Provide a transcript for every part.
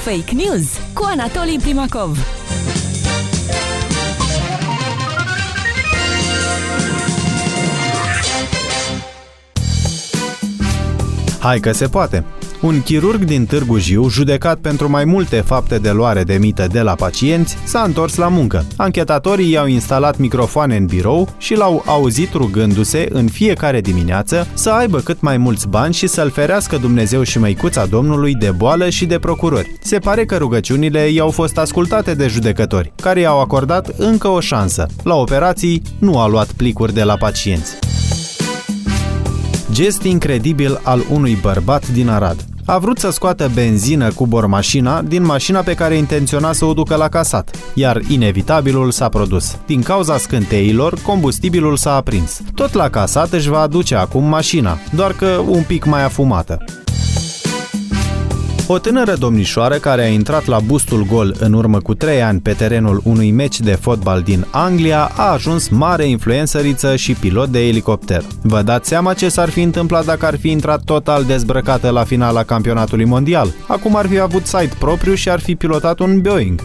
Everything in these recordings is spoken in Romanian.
Fake News cu Anatolii Primakov. Hai că se poate! Un chirurg din Târgu Jiu, judecat pentru mai multe fapte de luare de mită de la pacienți, s-a întors la muncă. Anchetatorii i-au instalat microfoane în birou și l-au auzit rugându-se în fiecare dimineață să aibă cât mai mulți bani și să-l ferească Dumnezeu și măicuța Domnului de boală și de procurori. Se pare că rugăciunile i-au fost ascultate de judecători, care i-au acordat încă o șansă. La operații nu a luat plicuri de la pacienți. Gest incredibil al unui bărbat din Arad. A vrut să scoată benzină cu bormașina din mașina pe care intenționa să o ducă la casat, iar inevitabilul s-a produs. Din cauza scânteilor, combustibilul s-a aprins. Tot la casat își va aduce acum mașina, doar că un pic mai afumată. O tânără domnișoară care a intrat la bustul gol în urmă cu 3 ani pe terenul unui meci de fotbal din Anglia a ajuns mare influențăriță și pilot de elicopter. Vă dați seama ce s-ar fi întâmplat dacă ar fi intrat total dezbrăcată la finala campionatului mondial? Acum ar fi avut site propriu și ar fi pilotat un Boeing.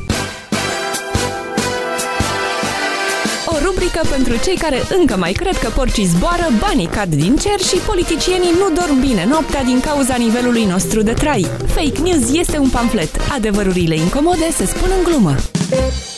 O rubrică pentru cei care încă mai cred că porcii zboară, banii cad din cer și politicienii nu dorm bine noaptea din cauza nivelului nostru de trai. Fake News este un pamflet. Adevărurile incomode se spun în glumă.